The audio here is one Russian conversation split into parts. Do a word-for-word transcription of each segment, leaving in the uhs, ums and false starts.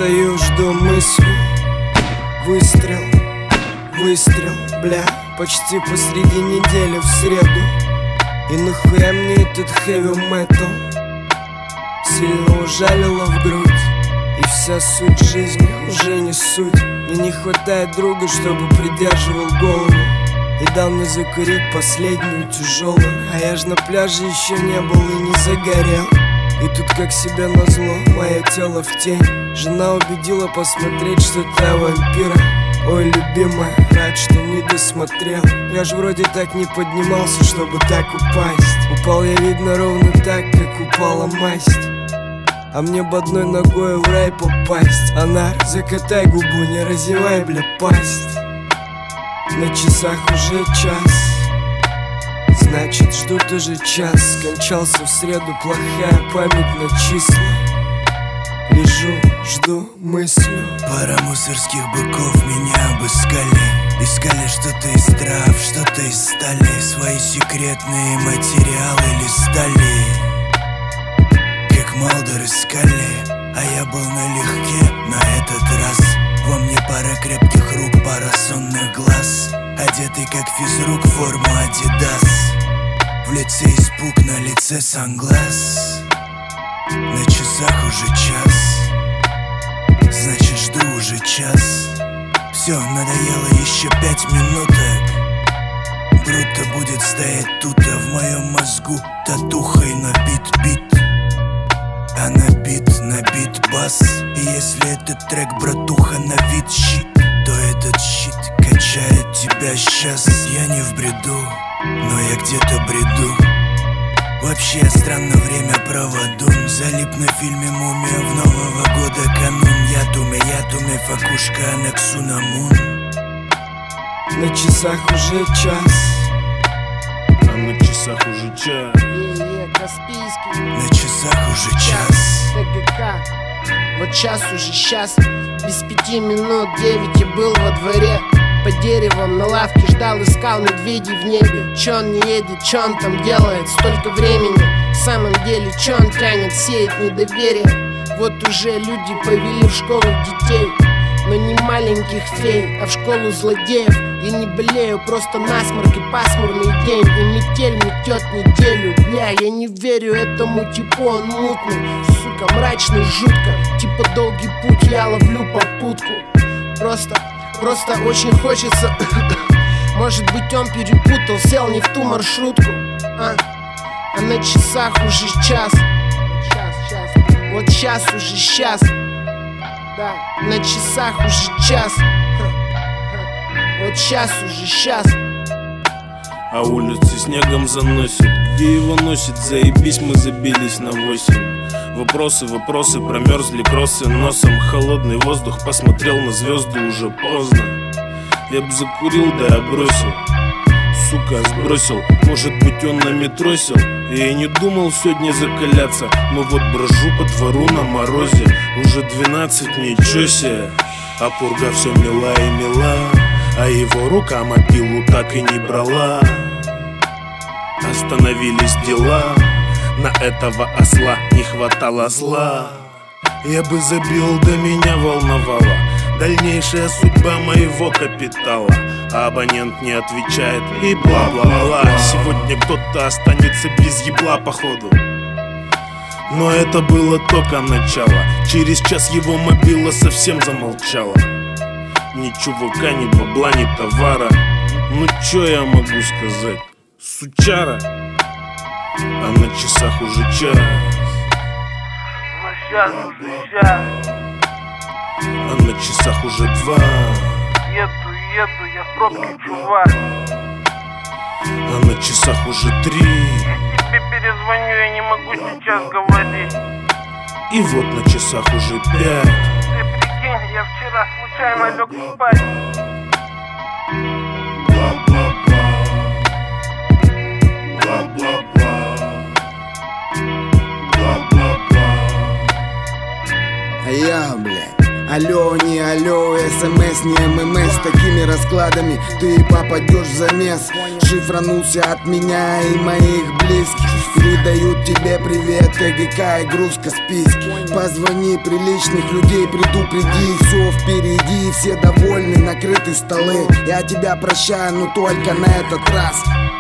стою, жду мыслью. Выстрел, выстрел, бля. Почти посреди недели в среду. И нахуя мне этот хэви метал? Сильно ужалило в грудь. И вся суть жизни уже не суть. Мне не хватает друга, чтобы придерживал голову и дал мне закурить последнюю тяжелую. А я ж на пляже еще не был и не загорел. И тут как себе назло, мое тело в тень. Жена убедила посмотреть что-то вампира. Ой, любимая, рад, что не досмотрел. Я ж вроде так не поднимался, чтобы так упасть. Упал я, видно, ровно так, как упала масть. А мне бы одной ногой в рай попасть. Она, закатай губу, не разевай, бля, пасть. На часах уже час, значит ждут уже час. Скончался в среду, плохая память на числа. Лежу, жду, мыслю. Пара мусорских быков меня обыскали. Искали что-то из трав, что-то из стали. Свои секретные материалы листали, как Молдер искали. А я был налегке на этот раз. Во мне пара крепких рук, пара сонных глаз. Одетый как физрук в форму Адидас. В лице испуг, на лице санглаз. На часах уже час, значит жду уже час. Все, надоело еще пять минуток. Бруто будет стоять тут, а в моем мозгу татухой набит бит. А набит, набит бас. И если этот трек, братуха, на вид щит, то этот щит качает тебя сейчас. Я не в бреду, но я где-то бреду. Вообще я странно время проводу. Залип на фильме «Мумия» в Нового года канун. Я туме, я туме, факушка, анаксуна мун. На часах уже час, а на часах уже час. Е-е, Каспийский. На часах уже час. ТГК. Вот час уже час. Без пяти минут девять я был во дворе. Под деревом на лавке ждал, искал медведей в небе. Чё он не едет, чё он там делает? Столько времени. В самом деле, чё он тянет, сеет недоверие. Вот уже люди повели в школу детей, но не маленьких фей, а в школу злодеев. Я не болею, просто насморк и пасмурный день. И метель метет неделю. Бля, я не верю этому типу, он мутный. Сука, мрачный, жутко. Типа долгий путь, я ловлю попутку. Просто... Просто очень хочется. Может быть он перепутал, сел не в ту маршрутку. А, а на часах уже час. Час, час. Вот час уже час. Да, на часах уже час. Вот час уже час. А улицы снегом заносит. Где его носит, заебись, мы забились на восемь. Вопросы, вопросы, промерзли кроссы носом. Холодный воздух, посмотрел на звезды, уже поздно. Я б закурил, да я бросил. Сука, сбросил, может быть он на метро сел. Я не думал сегодня закаляться, но вот брожу по двору на морозе. Уже двенадцать, ничего себе. А пурга все мила и мила, а его рука мобилу так и не брала. Остановились дела, на этого осла не хватало зла. Я бы забил, да меня волновала дальнейшая судьба моего капитала. А абонент не отвечает и бла-бла-бла. Сегодня кто-то останется без ебла походу. Но это было только начало. Через час его мобила совсем замолчала. Ни чувака, ни бабла, ни товара. Ну чё я могу сказать, сучара? А на часах уже час. Ну сейчас уже час. А на часах уже два. Еду, еду, я в пробке, чувак. А на часах уже три. Я тебе перезвоню, я не могу сейчас говорить. И вот на часах уже пять. Ты прикинь, я вчера случайно лег спать. Бла-бла-бла. Бла-бла-бла. Бла-бла-бла. А я, бля, а Алло, не алло, смс, не ммс. С такими раскладами ты попадешь в замес. Шифранулся от меня и моих близких. Передают тебе привет, ТГК и грузка списки. Позвони приличных людей, предупреди. Все впереди, все довольны, накрыты столы. Я тебя прощаю, но только на этот раз.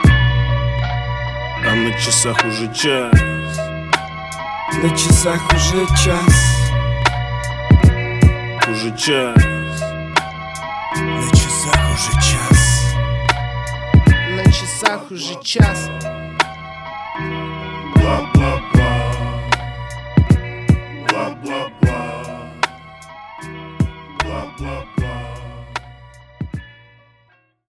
А на часах уже час. На часах уже час. Уже час. На часах уже час. На часах уже час.